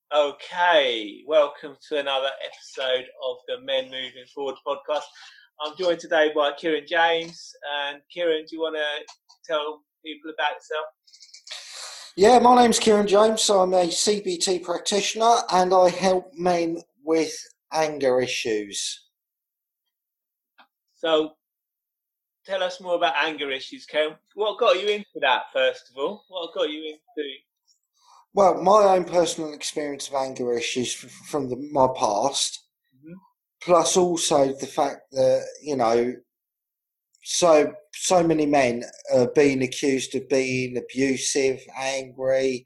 Okay, welcome to another episode of the Men Moving Forward podcast. I'm joined today by Kieran James. And Kieran, do you want to tell people about yourself? Yeah, my name's Kieran James. I'm a CBT practitioner and I help men with anger issues. So, tell us more about anger issues, Kieran. What got you into that, first of all? What got you into... Well, my own personal experience of anger issues from my past, Mhm. plus also the fact that, so many men are being accused of being abusive, angry,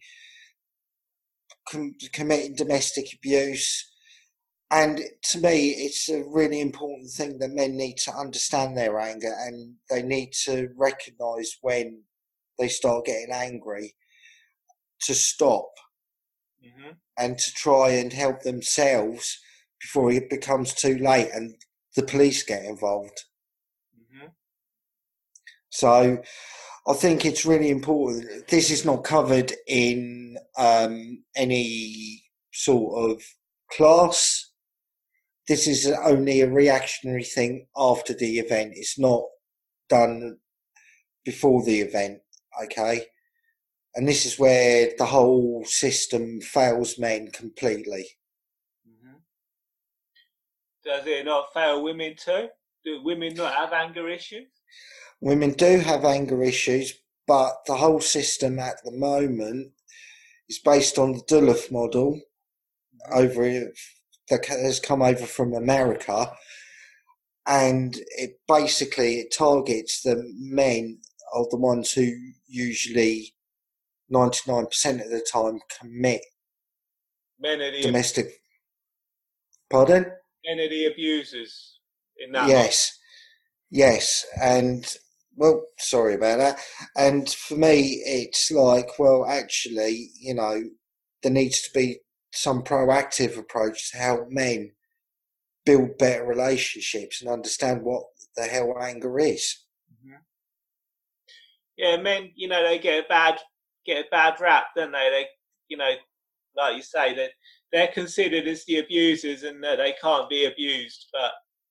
committing domestic abuse. And to me, it's a really important thing that men need to understand their anger and they need to recognise when they start getting angry to stop Mhm. and to try and help themselves before it becomes too late and the police get involved. Mhm. So I think it's really important. This is not covered in any sort of class. This is only a reactionary thing after the event. It's not done before the event, okay? And this is where the whole system fails men completely. Mhm. Does it not fail women too? Do women not have anger issues? Women do have anger issues, but the whole system at the moment is based on the Duluth model Mhm. over that has come over from America, and it targets the men are the ones who usually 99% of the time commit Men are the domestic. Pardon? men are the abusers in that model. Yes, yes, and well, sorry about that. And for me, it's like, well, actually, there needs to be some proactive approach to help men build better relationships and understand what the hell anger is. Mhm. Yeah, men, they get a bad rap, don't they? Like you say, that they're considered as the abusers and that they can't be abused. But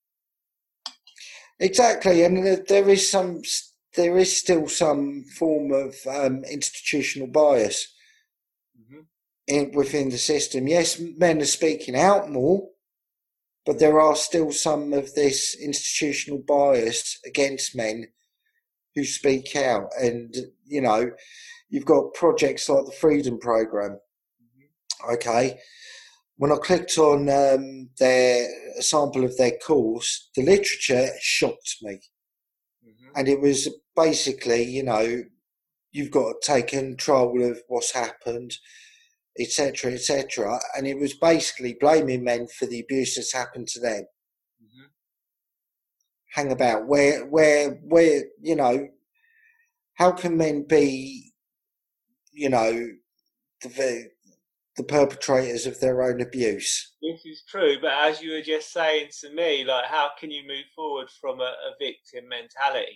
Exactly, and there is still some form of institutional bias Mhm. within the system. Yes, men are speaking out more, but there are still some of this institutional bias against men who speak out. And, you've got projects like the Freedom Programme. Mhm. Okay. When I clicked on a sample of their course, the literature shocked me. Mhm. And it was basically, you've got to take control of what's happened, etc., etc. And it was basically blaming men for the abuse that's happened to them. Mhm. Hang about where how can men be the the perpetrators of their own abuse? This is true. But as you were just saying to me, like, how can you move forward from a victim mentality?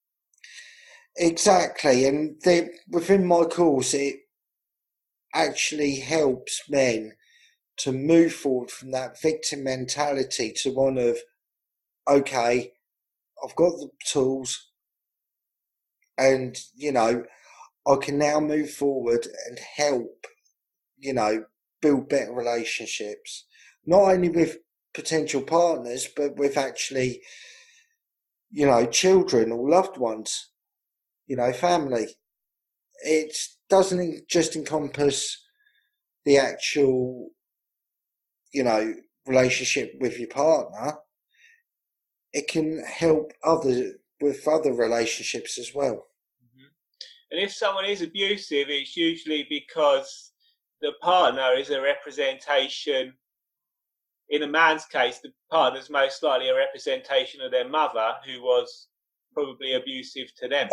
Exactly, and within my course it actually helps men to move forward from that victim mentality to one of, okay, I've got the tools and I can now move forward and help you know, build better relationships, not only with potential partners, but with actually, children or loved ones, family. It doesn't just encompass the actual, you know, relationship with your partner. It can help with other relationships as well. Mhm. And if someone is abusive, it's usually because the partner is a representation. In a man's case, the partner's most likely a representation of their mother, who was probably abusive to them.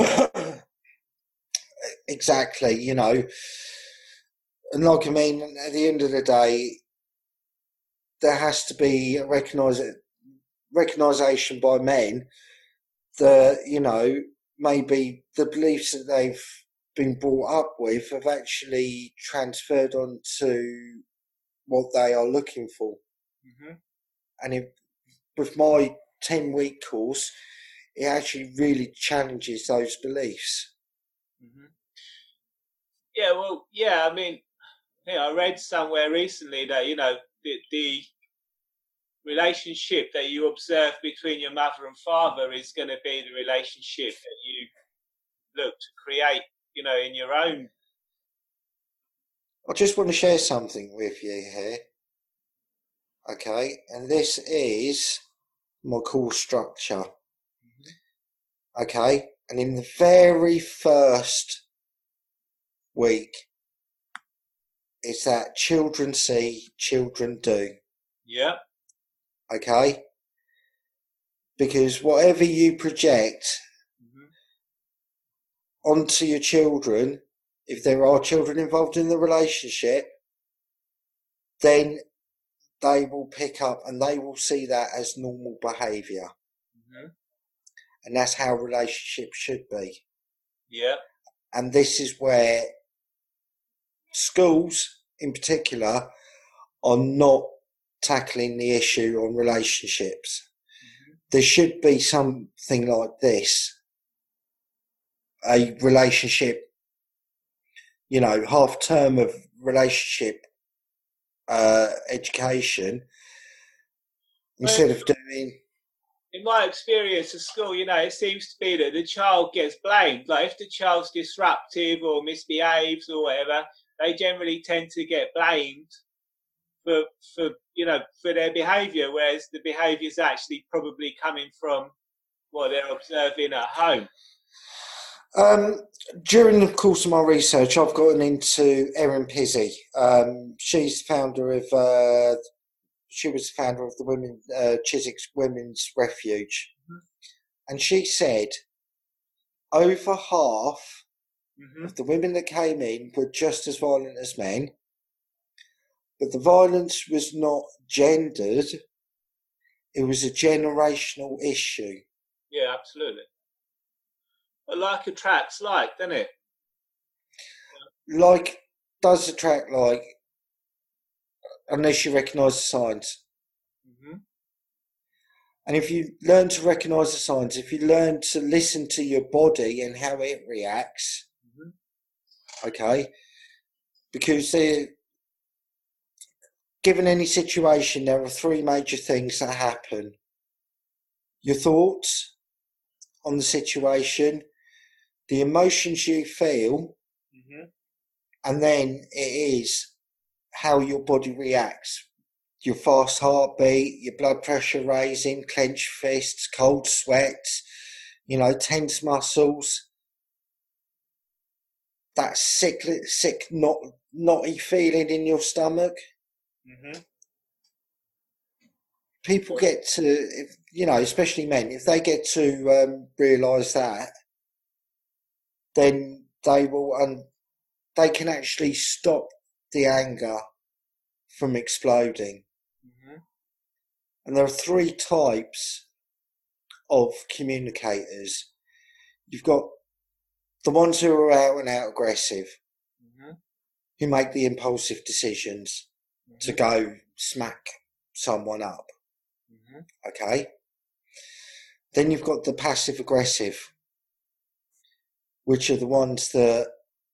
Exactly, and like I mean, at the end of the day, there has to be a recognition by men that maybe the beliefs that they've been brought up with have actually transferred onto what they are looking for. Mm-hmm. And with my 10-week course, it actually really challenges those beliefs. Mm-hmm. Yeah, well, yeah. I mean, I read somewhere recently that the relationship that you observe between your mother and father is going to be the relationship that you look to create, in your own. I just want to share something with you here. Okay, and this is my course structure. Okay, and in the very first week, it's that children see, children do. Yeah. Okay, because whatever you project onto your children, if there are children involved in the relationship, then they will pick up and they will see that as normal behaviour. And that's how relationships should be. Yeah. And this is where schools in particular are not tackling the issue on relationships. There should be something like this, a relationship, half term of relationship education, instead of doing. In my experience at school, it seems to be that the child gets blamed. Like if the child's disruptive or misbehaves or whatever, they generally tend to get blamed for their behaviour, whereas the behaviour is actually probably coming from what they're observing at home. During the course of my research, I've gotten into Erin Pizzey. She's founder of. She was the founder of the Chiswick's Women's Refuge, and she said over half of the women that came in were just as violent as men, but the violence was not gendered; it was a generational issue. Yeah, absolutely. But like attracts like, doesn't it? Like does attract like, unless you recognise the signs. And if you learn to recognise the signs, if you learn to listen to your body and how it reacts, okay, because given any situation, there are three major things that happen. Your thoughts on the situation, the emotions you feel, and then it is how your body reacts. Your fast heartbeat, your blood pressure raising, clenched fists, cold sweats, tense muscles. That sick, knotty feeling in your stomach. People get to, especially men, if they get to realise that, then they will, they can actually stop the anger from exploding. And there are three types of communicators. You've got the ones who are out and out aggressive, who make the impulsive decisions to go smack someone up. Okay. Then you've got the passive aggressive, which are the ones that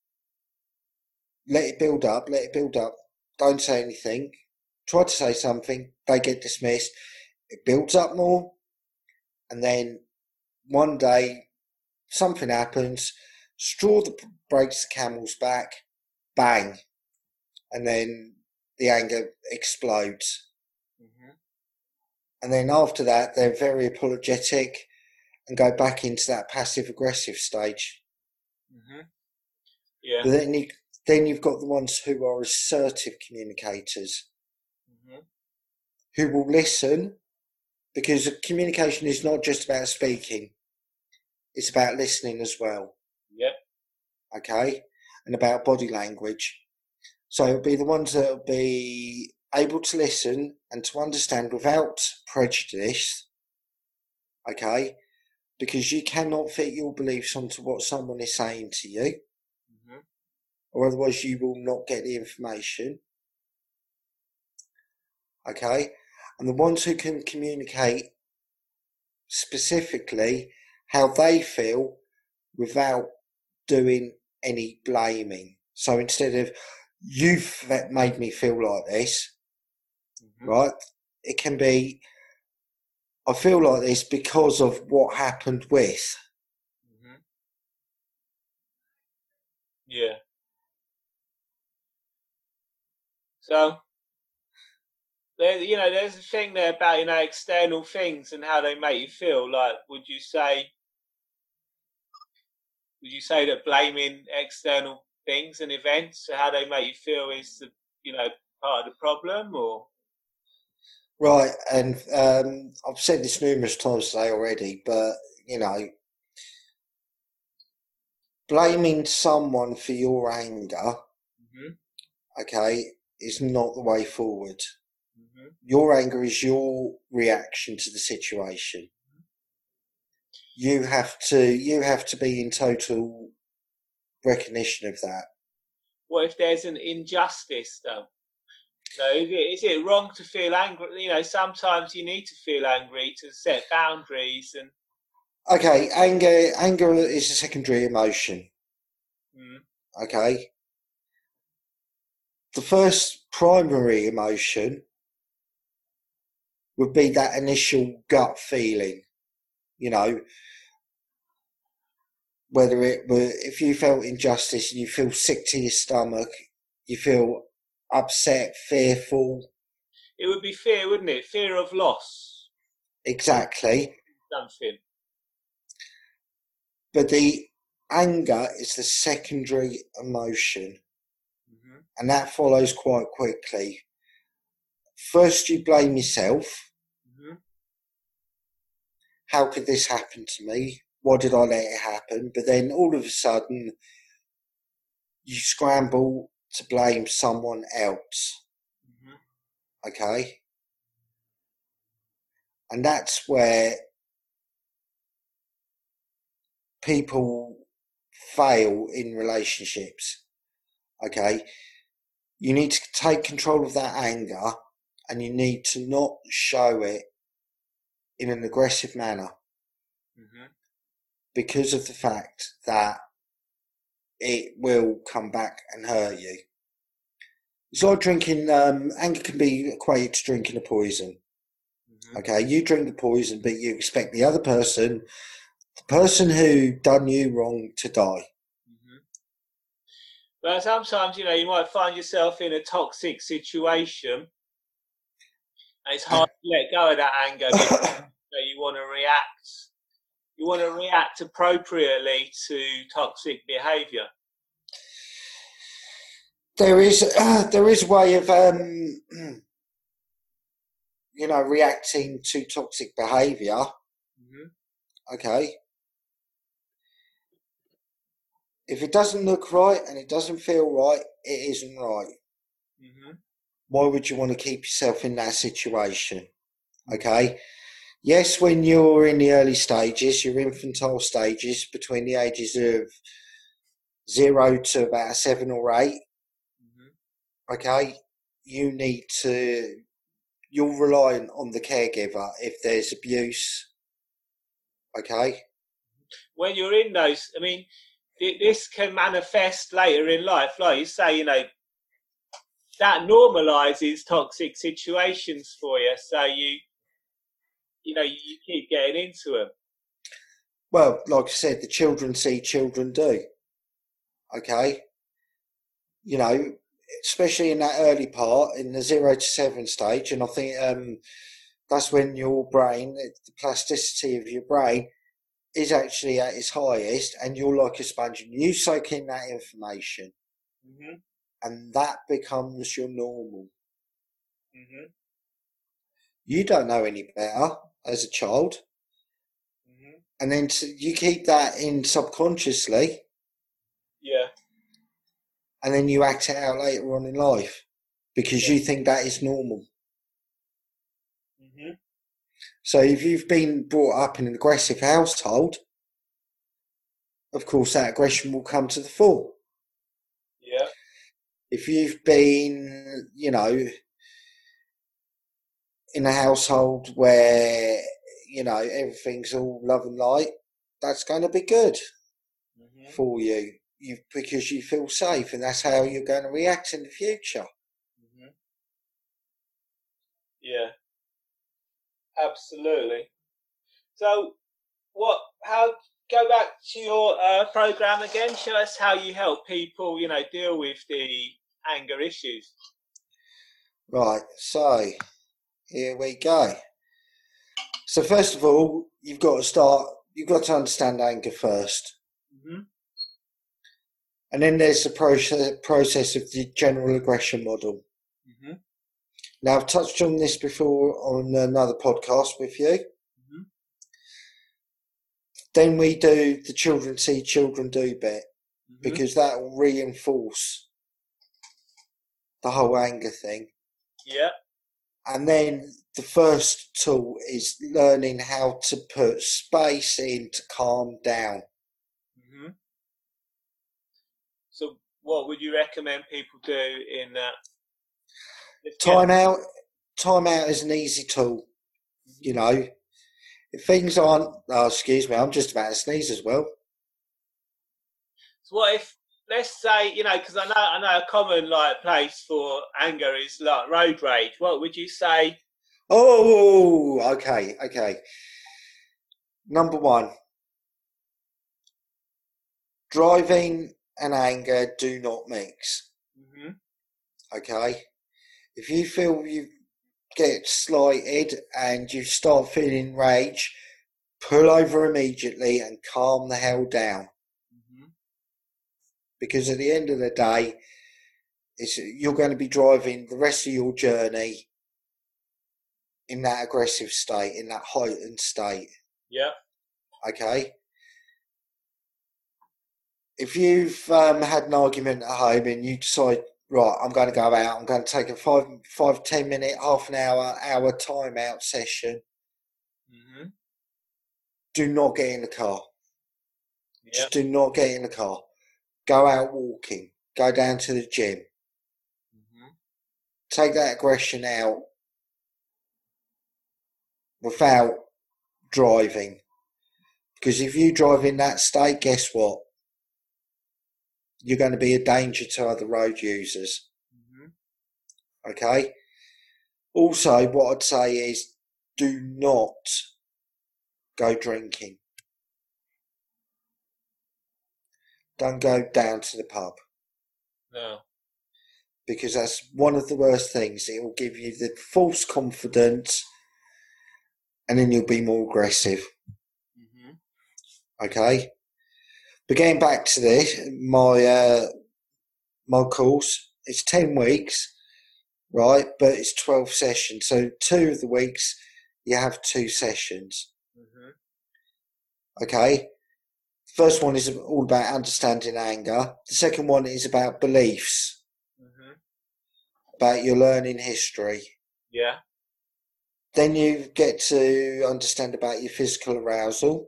let it build up, don't say anything, try to say something, they get dismissed, it builds up more, and then one day something happens, straw that breaks the camel's back, bang, and then the anger explodes. And then after that, they're very apologetic and go back into that passive aggressive stage. Yeah. But then you've got the ones who are assertive communicators, who will listen, because communication is not just about speaking, it's about listening as well. Yep. Okay, and about body language. So it'll be the ones that will be able to listen and to understand without prejudice. Okay, because you cannot fit your beliefs onto what someone is saying to you, or otherwise you will not get the information. okay? And the ones who can communicate specifically how they feel without doing any blaming. So instead of, you've made me feel like this, right? It can be, I feel like this because of what happened with. Yeah. So there's a thing there about external things and how they make you feel. Like, would you say that blaming external things and events, so how they make you feel, is the part of the problem, or? Right, and I've said this numerous times today already, but blaming someone for your anger, okay, is not the way forward. Your anger is your reaction to the situation. You have to be in total recognition of that. What if there's an injustice, though? So is it wrong to feel angry? Sometimes you need to feel angry to set boundaries and. Okay, anger is a secondary emotion. Okay. The first primary emotion would be that initial gut feeling, whether it were, if you felt injustice and you feel sick to your stomach, you feel upset, fearful. It would be fear, wouldn't it? Fear of loss. Exactly. Something. But the anger is the secondary emotion, and that follows quite quickly. First, you blame yourself. How could this happen to me? Why did I let it happen? But then all of a sudden, you scramble to blame someone else. Okay? And that's where people fail in relationships. Okay? You need to take control of that anger, and you need to not show it in an aggressive manner, because of the fact that it will come back and hurt you. It's like drinking, anger can be equated to drinking a poison. Okay, you drink the poison, but you expect the other person, the person who done you wrong, to die. But sometimes, you might find yourself in a toxic situation, and it's hard to let go of that anger because you want to react. You want to react appropriately to toxic behaviour. There is a way of reacting to toxic behaviour. Okay. If it doesn't look right and it doesn't feel right, it isn't right. Why would you want to keep yourself in that situation? Okay. Yes, when you're in the early stages, your infantile stages, between the ages of 0 to about 7 or 8, okay, you're reliant on the caregiver if there's abuse. Okay. When you're in those, this can manifest later in life, like you say, that normalizes toxic situations for you, so you keep getting into them. Well, like I said, the children see, children do. Okay. Especially in that early part, in the 0 to 7 stage, and I think that's when your brain, the plasticity of your brain, is actually at its highest, and you're like a sponge, and you soak in that information, and that becomes your normal. You don't know any better as a child, and then you keep that in subconsciously, and then you act it out later on in life because you think that is normal. So if you've been brought up in an aggressive household, of course that aggression will come to the fore. If you've been, in a household where, everything's all love and light, that's going to be good for you. Because you feel safe, and that's how you're going to react in the future. Yeah, absolutely. So, go back to your program again. Show us how you help people, deal with the anger issues. Right, so here we go. So first of all, you've got to understand anger first. And then there's the process of the general aggression model. Now, I've touched on this before on another podcast with you. Then we do the children see, children do bit, because that will reinforce the whole anger thing. Yeah. And then the first tool is learning how to put space in to calm down. So what would you recommend people do in that? Time out is an easy tool. If things aren't, excuse me, I'm just about to sneeze as well. So what if, let's say, because I know a common place for anger is like road rage. What would you say? Oh, okay. Number one, driving and anger do not mix. Okay? If you feel you get slighted and you start feeling rage, pull over immediately and calm the hell down. Because at the end of the day, you're going to be driving the rest of your journey in that aggressive state, in that heightened state. Yeah. Okay. If you've had an argument at home and you decide, right, I'm going to go out, I'm going to take a 5-10 minute, half an hour time out session. Do not get in the car. Yep. Just do not get in the car. Go out walking. Go down to the gym. Take that aggression out without driving. Because if you drive in that state, guess what? You're going to be a danger to other road users. Okay? Also, what I'd say is do not go drinking. Don't go down to the pub. No. Because that's one of the worst things. It will give you the false confidence and then you'll be more aggressive. Okay? But getting back to this, my course, it's 10 weeks, right? But it's 12 sessions. So 2 of the weeks, you have 2 sessions. Okay? First one is all about understanding anger. The second one is about beliefs. About your learning history. Yeah. Then you get to understand about your physical arousal.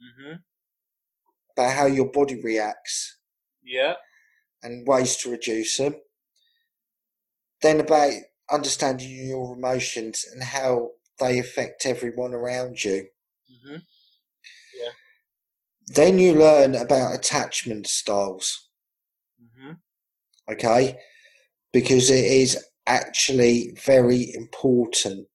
About how your body reacts. Yeah. And ways to reduce them. Then about understanding your emotions and how they affect everyone around you. Yeah. Then you learn about attachment styles. Okay? Because it is actually very important.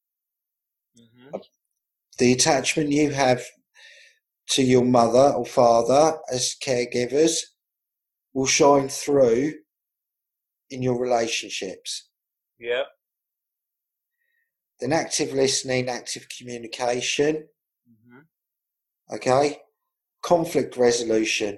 The attachment you have to your mother or father as caregivers will shine through in your relationships. Yeah. Then active listening, active communication. Okay? Conflict resolution.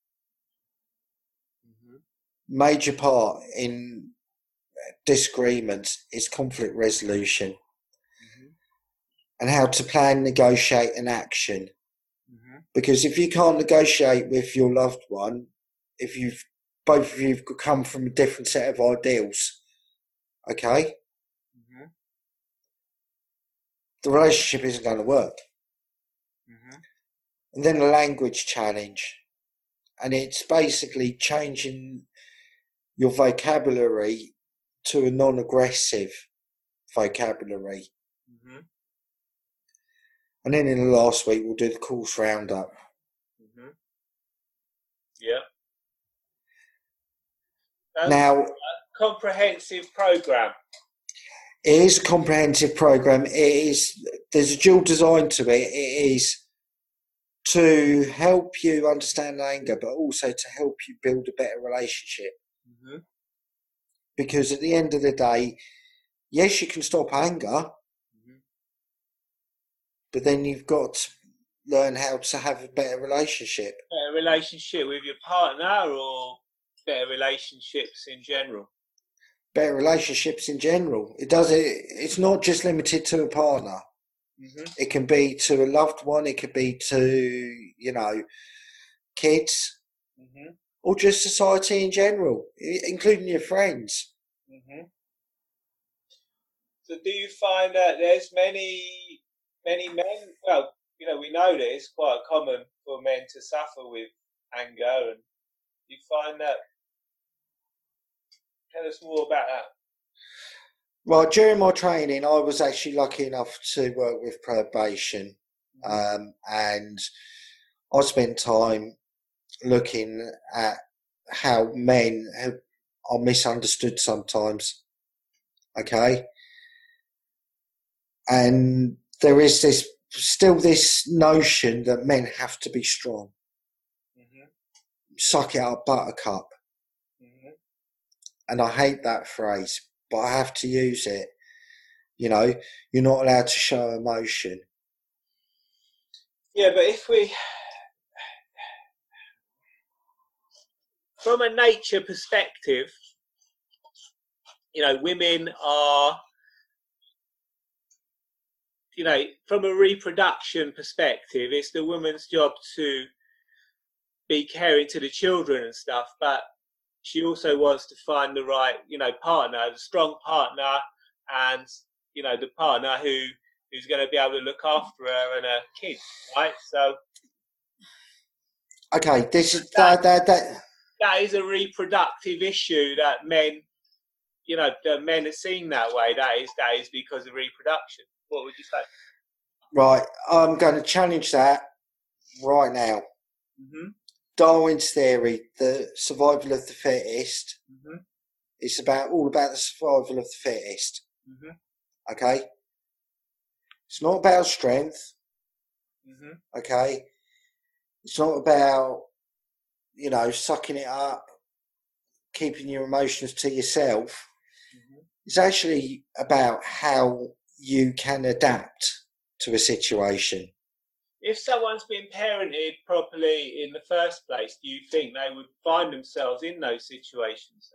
Major part in disagreements is conflict resolution. And how to plan, negotiate and action. Because if you can't negotiate with your loved one, if both of you come from a different set of ideals, okay, the relationship isn't going to work. And then the language challenge, and it's basically changing your vocabulary to a non-aggressive vocabulary. Mm-hmm. And then in the last week, we'll do the course roundup. Mm-hmm. Yeah. Now, comprehensive program. it is a comprehensive program. There's a dual design to it. It is to help you understand anger, but also to help you build a better relationship. Mm-hmm. Because at the end of the day, yes, you can stop anger, Mm-hmm. but then you've got to learn how to have a better relationship. Better relationship with your partner, or better relationships in general? Better relationships in general. It's not just limited to a partner. Mm-hmm. It can be to a loved one. It could be to, kids, Mm-hmm. or just society in general, including your friends. Mm-hmm. So do you find that there's many men, well, we know that it's quite common for men to suffer with anger, and you find that, tell us more about that. Right, during my training, I was actually lucky enough to work with probation, and I spent time looking at how men are misunderstood sometimes. Okay, and there is this notion that men have to be strong. Mm-hmm. Suck it up, buttercup. Mm-hmm. And I hate that phrase, but I have to use it. You're not allowed to show emotion. Yeah, but if we, from a nature perspective, women are, from a reproduction perspective, it's the woman's job to be caring to the children and stuff, but she also wants to find the right, partner, the strong partner, and the partner who's going to be able to look after her and her kids, right? So, Okay, this is that that is a reproductive issue that men, that men are seen that way. That is because of reproduction. What would you say? right. I'm going to challenge that right now. Mm-hmm. Darwin's theory, the survival of the fittest. Mm-hmm. It's all about the survival of the fittest. Mm-hmm. Okay, it's not about strength. Mm-hmm. Okay, it's not about sucking it up, keeping your emotions to yourself. Mm-hmm. It's actually about how you can adapt to a situation. If someone's been parented properly in the first place, do you think they would find themselves in those situations?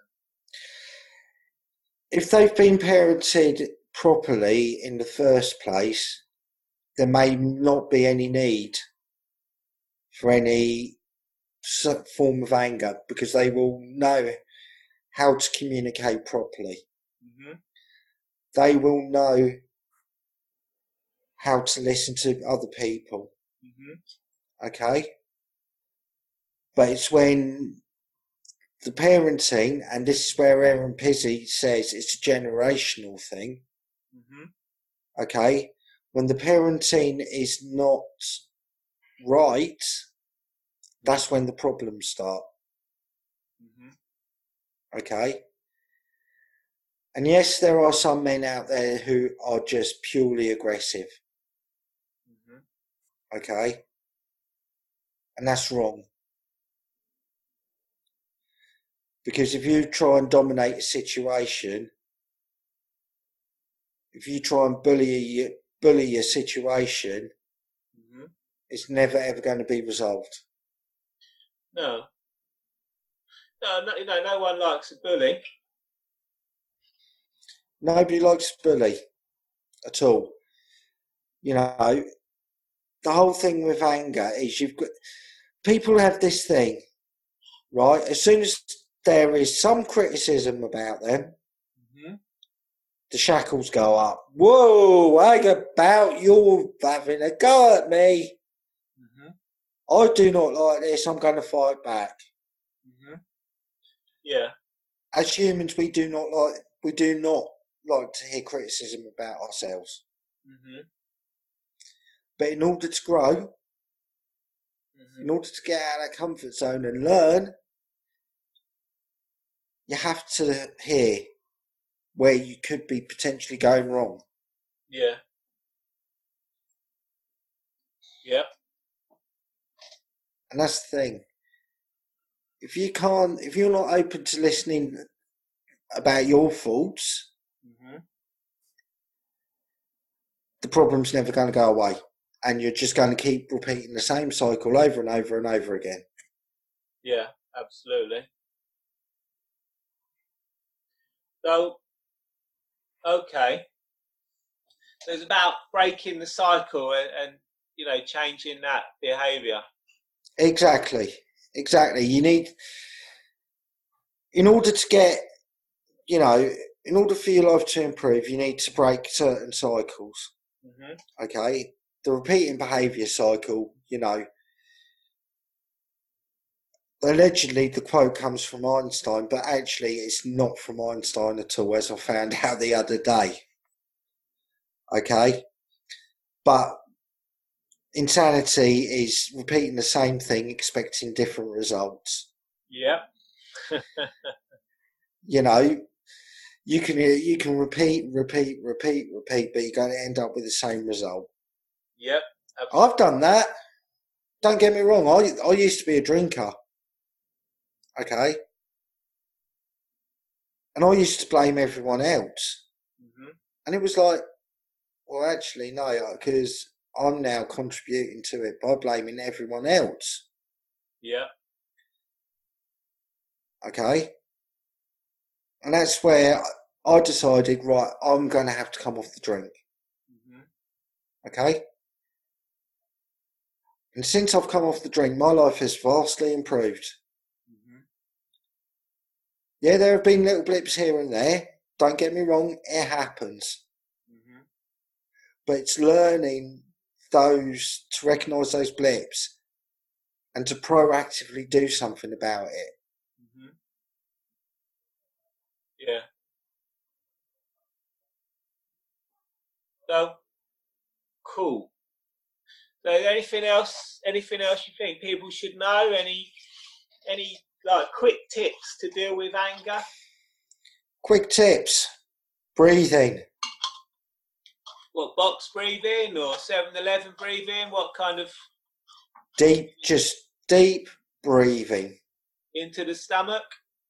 If they've been parented properly in the first place, there may not be any need for any form of anger, because they will know how to communicate properly. Mm-hmm. They will know how to listen to other people. Mm-hmm. Okay? But it's when the parenting, and this is where Aaron Pizzi says it's a generational thing. Mm-hmm. Okay? When the parenting is not right, that's when the problems start. Mm-hmm. Okay? And yes, there are some men out there who are just purely aggressive. Mm-hmm. Okay? And that's wrong. Because if you try and dominate a situation, if you try and bully a situation, Mm-hmm. it's never ever going to be resolved. No. No one likes a bully. Nobody likes a bully at all. The whole thing with anger is people have this thing, right? As soon as there is some criticism about them, Mm-hmm. the shackles go up. Whoa, hang about, you're having a go at me. Mm-hmm. I do not like this, I'm going to fight back. Mm-hmm. Yeah. As humans, we do not like to hear criticism about ourselves. Mm-hmm. But in order to grow, Mm-hmm. in order to get out of that comfort zone and learn, you have to hear where you could be potentially going wrong. Yeah. Yep. And that's the thing. If you're not open to listening about your faults, Mm-hmm. the problem's never going to go away. And you're just going to keep repeating the same cycle over and over and over again. Yeah, absolutely. So, okay. So it's about breaking the cycle and changing that behaviour. Exactly. You need, in order to get, in order for your life to improve, you need to break certain cycles. Mm-hmm. Okay? The repeating behaviour cycle, allegedly the quote comes from Einstein, but actually it's not from Einstein at all, as I found out the other day. Okay? But insanity is repeating the same thing, expecting different results. Yep. You can repeat, but you're going to end up with the same result. Yep. I've done that. Don't get me wrong. I used to be a drinker. Okay. And I used to blame everyone else. Mm-hmm. And it was like, well, actually, no, because I'm now contributing to it by blaming everyone else. Yeah. Okay. And that's where I decided, right, I'm going to have to come off the drink. Mm-hmm. Okay. And since I've come off the drink, my life has vastly improved. Mm-hmm. Yeah, there have been little blips here and there. Don't get me wrong, it happens. Mm-hmm. But it's learning to recognise those blips and to proactively do something about it. Mm-hmm. Yeah. So cool. So anything else you think people should know? Any like quick tips to deal with anger? Quick tips. Breathing. What, box breathing or 7-Eleven breathing? What kind of Just deep breathing. into the stomach?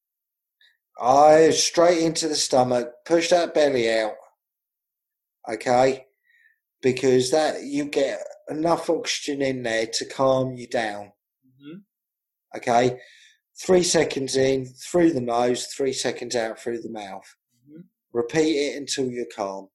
Straight into the stomach. Push that belly out. Okay? Because that you get enough oxygen in there to calm you down. Mm-hmm. Okay? 3 seconds in through the nose, 3 seconds out through the mouth. Mm-hmm. Repeat it until you're calm.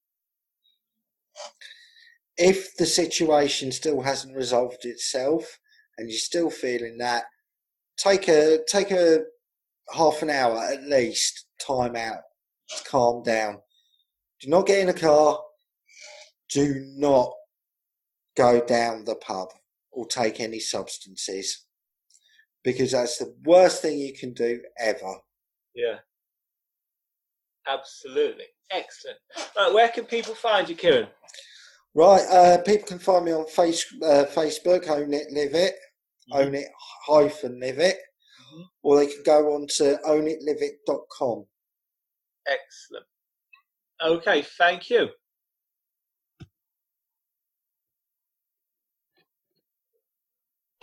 If the situation still hasn't resolved itself and you're still feeling that, take a half an hour at least time out to calm down. Do not get in a car. Do not go down the pub or take any substances, because that's the worst thing you can do ever. Yeah. Absolutely. Excellent. Right, where can people find you, Kieran? Right, people can find me on Facebook, Own It, Live It, Mm-hmm. Own It hyphen Live It, Mm-hmm. or they can go on to ownitliveit.com. Excellent. Okay, thank you.